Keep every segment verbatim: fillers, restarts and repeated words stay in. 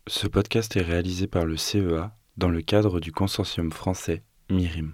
Ce podcast est réalisé par le C E A dans le cadre du consortium français MIRIM.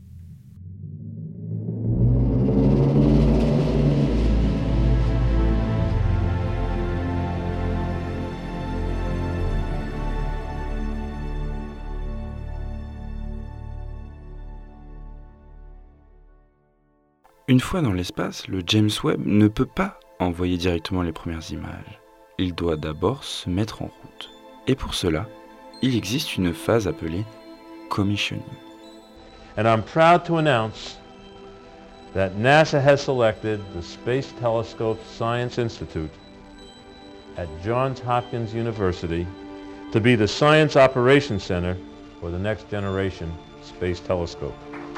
Une fois dans l'espace, le James Webb ne peut pas envoyer directement les premières images. Il doit d'abord se mettre en route. Et pour cela, il existe une phase appelée commissioning. And I'm proud to announce that NASA has selected the Space Telescope Science Institute at Johns Hopkins University to be the Science Operations Center for the next generation space telescope.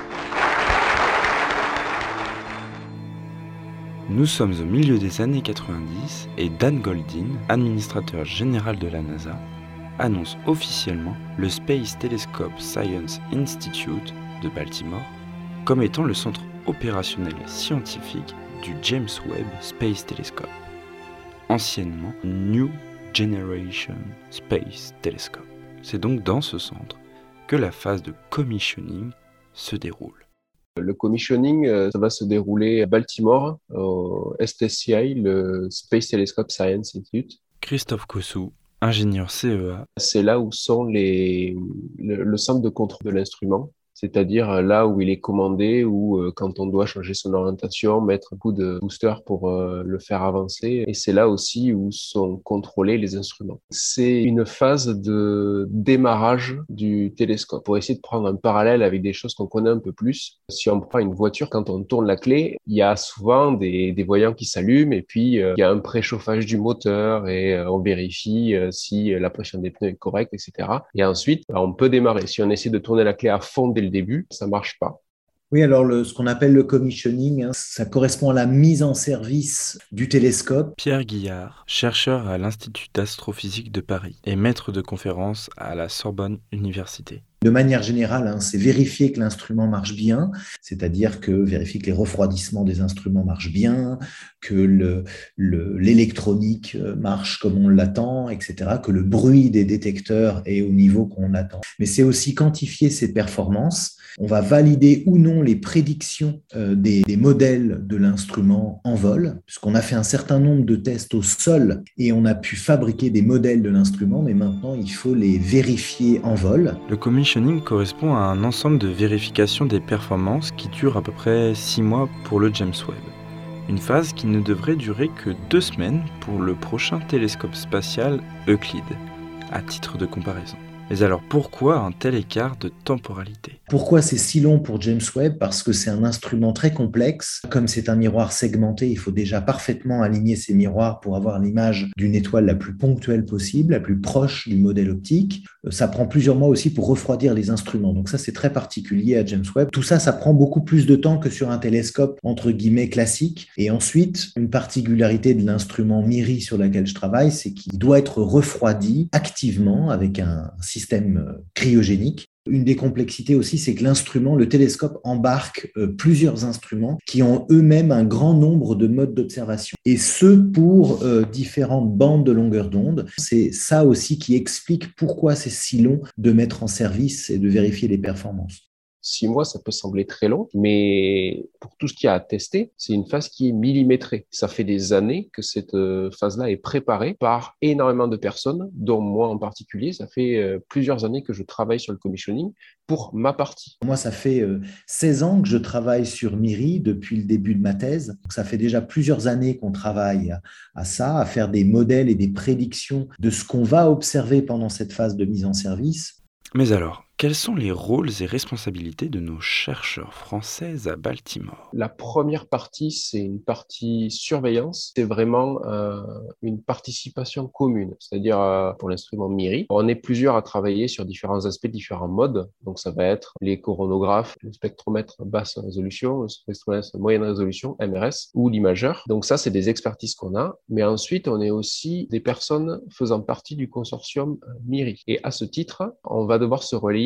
Nous sommes au milieu des années quatre-vingt-dix et Dan Goldin, administrateur général de la NASA, annonce officiellement le Space Telescope Science Institute de Baltimore comme étant le centre opérationnel scientifique du James Webb Space Telescope, anciennement New Generation Space Telescope. C'est donc dans ce centre que la phase de commissioning se déroule. Le commissioning, ça va se dérouler à Baltimore, au S T C I, le Space Telescope Science Institute. Christophe Cossou, ingénieur C E A. C'est là où sont les, le, le centre de contrôle de l'instrument, c'est-à-dire là où il est commandé, ou euh, quand on doit changer son orientation, mettre un coup de booster pour euh, le faire avancer. Et c'est là aussi où sont contrôlés les instruments. C'est une phase de démarrage du télescope. Pour essayer de prendre un parallèle avec des choses qu'on connaît un peu plus, si on prend une voiture, quand on tourne la clé, il y a souvent des, des voyants qui s'allument et puis euh, il y a un préchauffage du moteur et euh, on vérifie euh, si la pression des pneus est correcte, et cetera. Et ensuite, on peut démarrer. Si on essaie de tourner la clé à fond dès le début, ça marche pas. Oui, alors le, ce qu'on appelle le commissioning, hein, ça correspond à la mise en service du télescope. Pierre Guillard, chercheur à l'Institut d'astrophysique de Paris et maître de conférences à la Sorbonne Université. De manière générale, hein, c'est vérifier que l'instrument marche bien, c'est-à-dire que vérifier que les refroidissements des instruments marchent bien, que le, le, l'électronique marche comme on l'attend, et cetera, que le bruit des détecteurs est au niveau qu'on attend. Mais c'est aussi quantifier ses performances. On va valider ou non les prédictions euh, des, des modèles de l'instrument en vol, puisqu'on a fait un certain nombre de tests au sol et on a pu fabriquer des modèles de l'instrument, mais maintenant il faut les vérifier en vol. Le commissioning correspond à un ensemble de vérifications des performances qui dure à peu près six mois pour le James Webb. Une phase qui ne devrait durer que deux semaines pour le prochain télescope spatial Euclide, à titre de comparaison. Mais alors pourquoi un tel écart de temporalité ? Pourquoi c'est si long pour James Webb ? Parce que c'est un instrument très complexe. Comme c'est un miroir segmenté, il faut déjà parfaitement aligner ces miroirs pour avoir l'image d'une étoile la plus ponctuelle possible, la plus proche du modèle optique. Ça prend plusieurs mois aussi pour refroidir les instruments. Donc ça, c'est très particulier à James Webb. Tout ça, ça prend beaucoup plus de temps que sur un télescope entre guillemets classique. Et ensuite, une particularité de l'instrument MIRI sur lequel je travaille, c'est qu'il doit être refroidi activement avec un système système cryogénique. Une des complexités aussi, c'est que l'instrument, le télescope embarque euh, plusieurs instruments qui ont eux-mêmes un grand nombre de modes d'observation. Et ce, pour euh, différentes bandes de longueur d'onde. C'est ça aussi qui explique pourquoi c'est si long de mettre en service et de vérifier les performances. Six mois, ça peut sembler très long, mais pour tout ce qu'il y a à tester, c'est une phase qui est millimétrée. Ça fait des années que cette phase-là est préparée par énormément de personnes, dont moi en particulier. Ça fait plusieurs années que je travaille sur le commissioning pour ma partie. Moi, ça fait seize ans que je travaille sur MIRI depuis le début de ma thèse. Donc, ça fait déjà plusieurs années qu'on travaille à ça, à faire des modèles et des prédictions de ce qu'on va observer pendant cette phase de mise en service. Mais alors, quels sont les rôles et responsabilités de nos chercheurs français à Baltimore ? La première partie, c'est une partie surveillance. C'est vraiment euh, une participation commune, c'est-à-dire euh, pour l'instrument MIRI. On est plusieurs à travailler sur différents aspects, différents modes. Donc ça va être les coronographes, le spectromètre basse résolution, le spectromètre moyenne résolution, M R S, ou l'imageur. Donc ça, c'est des expertises qu'on a. Mais ensuite, on est aussi des personnes faisant partie du consortium MIRI. Et à ce titre, on va devoir se relayer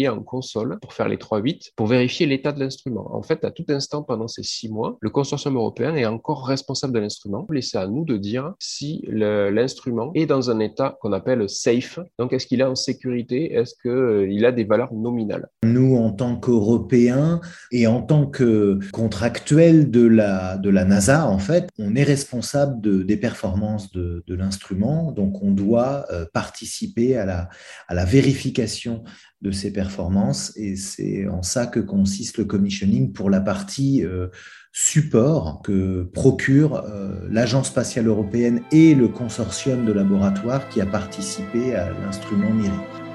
relié en console pour faire les trois huit, pour vérifier l'état de l'instrument. En fait, à tout instant, pendant ces six mois, le consortium européen est encore responsable de l'instrument. Et c'est à nous de dire si le, l'instrument est dans un état qu'on appelle safe. Donc, est-ce qu'il est en sécurité? Est-ce qu'il a des valeurs nominales? Nous, en tant qu'Européens et en tant que contractuels de la, de la NASA, en fait, on est responsable de, des performances de, de l'instrument. Donc, on doit euh, participer à la, à la vérification de ces performances. Et c'est en ça que consiste le commissioning pour la partie euh, support que procure euh, l'Agence spatiale européenne et le consortium de laboratoires qui a participé à l'instrument MIRI.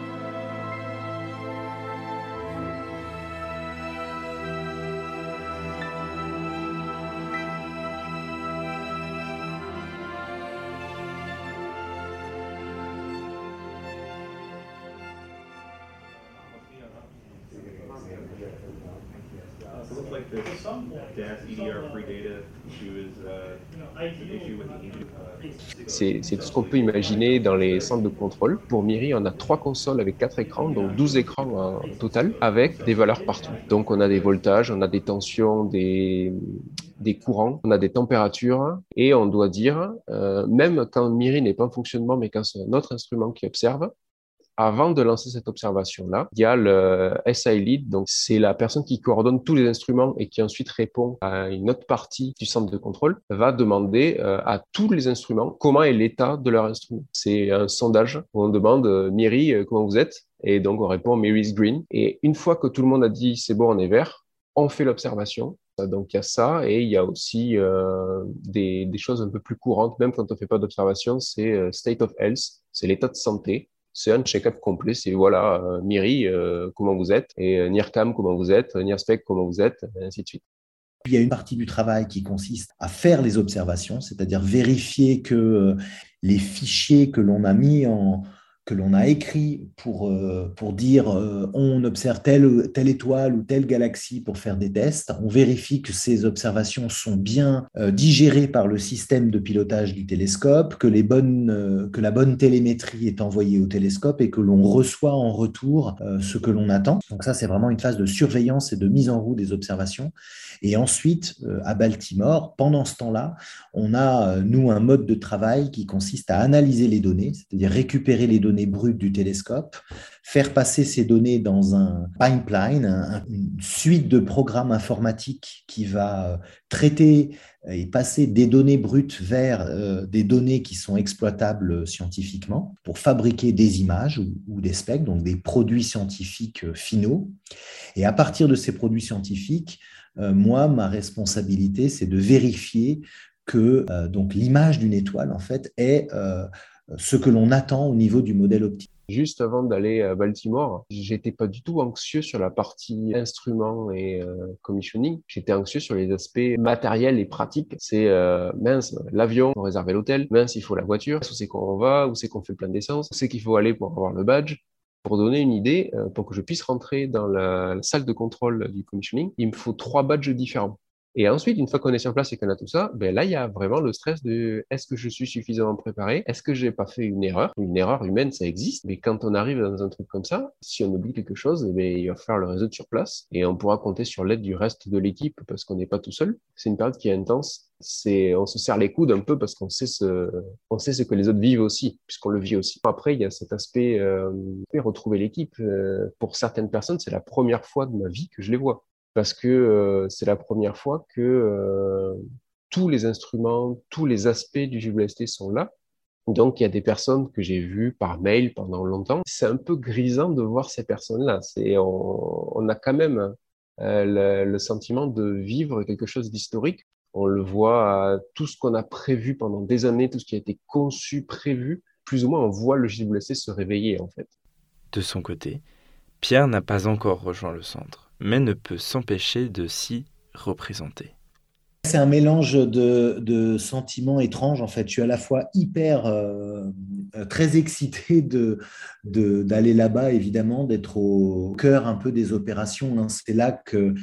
C'est, c'est tout ce qu'on peut imaginer dans les centres de contrôle. Pour MIRI, on a trois consoles avec quatre écrans, donc douze écrans en total, avec des valeurs partout. Donc on a des voltages, on a des tensions, des, des courants, on a des températures, et on doit dire, euh, même quand MIRI n'est pas en fonctionnement, mais quand c'est un autre instrument qui observe, avant de lancer cette observation-là, il y a le S I Lead, donc c'est la personne qui coordonne tous les instruments et qui ensuite répond à une autre partie du centre de contrôle, va demander euh, à tous les instruments comment est l'état de leur instrument. C'est un sondage où on demande euh, Miri, euh, comment vous êtes? Et donc on répond Miri's green. Et une fois que tout le monde a dit c'est bon, on est vert, on fait l'observation. Donc il y a ça, et il y a aussi euh, des, des choses un peu plus courantes, même quand on ne fait pas d'observation, c'est euh, state of health, c'est l'état de santé. C'est un check-up complet, c'est voilà, euh, Miri, euh, comment vous êtes, et euh, NIRCam, comment vous êtes, NIRSPEC, comment vous êtes, et ainsi de suite. Il y a une partie du travail qui consiste à faire les observations, c'est-à-dire vérifier que euh, les fichiers que l'on a mis en que l'on a écrit pour, euh, pour dire euh, on observe telle, telle étoile ou telle galaxie pour faire des tests. On vérifie que ces observations sont bien euh, digérées par le système de pilotage du télescope, que, les bonnes, euh, que la bonne télémétrie est envoyée au télescope et que l'on reçoit en retour euh, ce que l'on attend. Donc ça, c'est vraiment une phase de surveillance et de mise en route des observations. Et ensuite, euh, à Baltimore, pendant ce temps-là, on a, euh, nous, un mode de travail qui consiste à analyser les données, c'est-à-dire récupérer les données brutes du télescope, faire passer ces données dans un pipeline, un, une suite de programmes informatiques qui va traiter et passer des données brutes vers euh, des données qui sont exploitables scientifiquement pour fabriquer des images ou, ou des specs, donc des produits scientifiques finaux. Et à partir de ces produits scientifiques, euh, moi, ma responsabilité, c'est de vérifier que euh, donc, l'image d'une étoile, en fait, est euh, ce que l'on attend au niveau du modèle optique. Juste avant d'aller à Baltimore, j'étais pas du tout anxieux sur la partie instruments et euh, commissioning. J'étais anxieux sur les aspects matériels et pratiques. C'est euh, mince, l'avion, on réserve l'hôtel. Mince, il faut la voiture. Où c'est qu'on va? Où c'est qu'on fait plein d'essence? Où c'est qu'il faut aller pour avoir le badge? Pour donner une idée, euh, pour que je puisse rentrer dans la, la salle de contrôle du commissioning, il me faut trois badges différents. Et ensuite, une fois qu'on est sur place et qu'on a tout ça, ben là, il y a vraiment le stress de est-ce que je suis suffisamment préparé? Est-ce que j'ai pas fait une erreur? Une erreur humaine, ça existe, mais quand on arrive dans un truc comme ça, si on oublie quelque chose, eh ben, il va falloir le résoudre sur place et on pourra compter sur l'aide du reste de l'équipe parce qu'on n'est pas tout seul. C'est une période qui est intense. C'est, on se serre les coudes un peu parce qu'on sait ce, on sait ce que les autres vivent aussi, puisqu'on le vit aussi. Après, il y a cet aspect, euh, retrouver l'équipe. Euh, pour certaines personnes, c'est la première fois de ma vie que je les vois. Parce que euh, c'est la première fois que euh, tous les instruments, tous les aspects du G W S T sont là. Donc, il y a des personnes que j'ai vues par mail pendant longtemps. C'est un peu grisant de voir ces personnes-là. C'est, on, on a quand même euh, le, le sentiment de vivre quelque chose d'historique. On le voit, euh, tout ce qu'on a prévu pendant des années, tout ce qui a été conçu, prévu, plus ou moins, on voit le G W S T se réveiller, en fait. De son côté, Pierre n'a pas encore rejoint le centre, mais ne peut s'empêcher de s'y représenter. C'est un mélange de, de sentiments étranges. En fait, je suis à la fois hyper, euh, très excité de, de, d'aller là-bas, évidemment, d'être au cœur un peu des opérations. C'est là que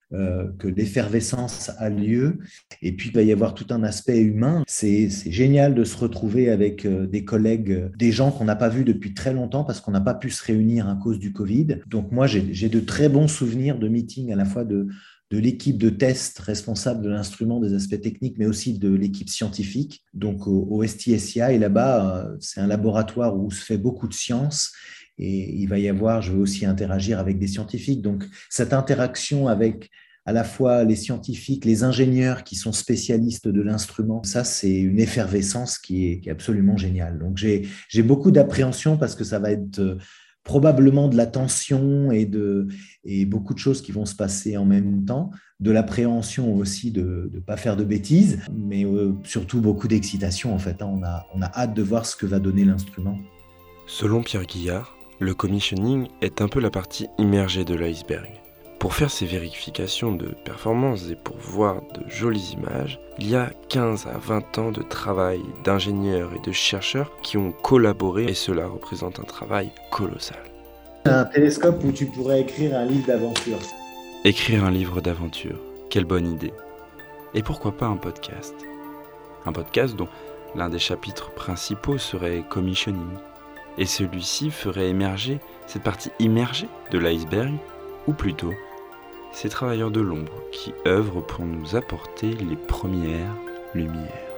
euh, que l'effervescence a lieu. Et puis, il va y avoir tout un aspect humain. C'est, c'est génial de se retrouver avec euh, des collègues, des gens qu'on n'a pas vus depuis très longtemps parce qu'on n'a pas pu se réunir à cause du Covid. Donc, moi, j'ai, j'ai de très bons souvenirs de meetings à la fois de de l'équipe de test responsable de l'instrument, des aspects techniques, mais aussi de l'équipe scientifique. Donc au, au S T S I A, et là-bas, c'est un laboratoire où se fait beaucoup de sciences, et il va y avoir, je vais aussi interagir avec des scientifiques. Donc cette interaction avec à la fois les scientifiques, les ingénieurs qui sont spécialistes de l'instrument, ça c'est une effervescence qui est, qui est absolument géniale. Donc j'ai, j'ai beaucoup d'appréhension parce que ça va être probablement de la tension et, de, et beaucoup de choses qui vont se passer en même temps, de l'appréhension aussi de ne pas faire de bêtises, mais euh, surtout beaucoup d'excitation en fait. On a, on a hâte de voir ce que va donner l'instrument. Selon Pierre Guillard, le commissioning est un peu la partie immergée de l'iceberg. Pour faire ces vérifications de performance et pour voir de jolies images, il y a quinze à vingt ans de travail d'ingénieurs et de chercheurs qui ont collaboré, et cela représente un travail colossal. Un télescope où tu pourrais écrire un livre d'aventure. Écrire un livre d'aventure, quelle bonne idée. Et pourquoi pas un podcast ? Un podcast dont l'un des chapitres principaux serait commissioning. Et celui-ci ferait émerger cette partie immergée de l'iceberg, ou plutôt ces travailleurs de l'ombre qui œuvrent pour nous apporter les premières lumières.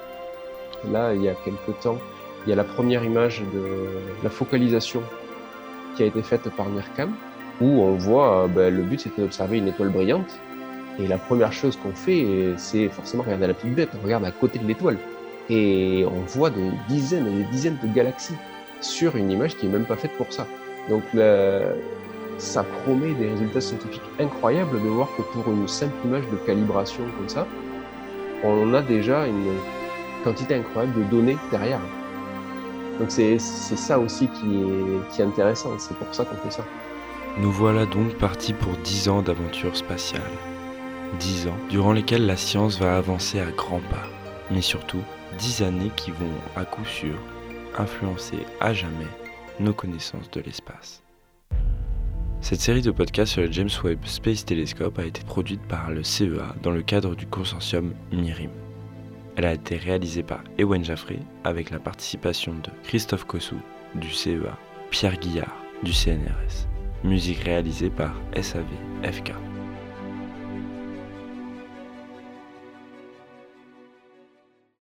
Là, il y a quelque temps, il y a la première image de la focalisation qui a été faite par NIRCam, où on voit, ben, le but c'était d'observer une étoile brillante, et la première chose qu'on fait, c'est forcément regarder la petite bête, on regarde à côté de l'étoile, et on voit des dizaines et des dizaines de galaxies sur une image qui n'est même pas faite pour ça. Donc la... ça promet des résultats scientifiques incroyables de voir que pour une simple image de calibration comme ça, on a déjà une quantité incroyable de données derrière. Donc c'est, c'est ça aussi qui est, qui est intéressant, c'est pour ça qu'on fait ça. Nous voilà donc partis pour dix ans d'aventure spatiale. dix ans durant lesquels la science va avancer à grands pas, mais surtout dix années qui vont à coup sûr influencer à jamais nos connaissances de l'espace. Cette série de podcasts sur le James Webb Space Telescope a été produite par le C E A dans le cadre du consortium MIRIM. Elle a été réalisée par Ewen Jaffré avec la participation de Christophe Cossou du C E A, Pierre Guillard du C N R S. Musique réalisée par S A V F K.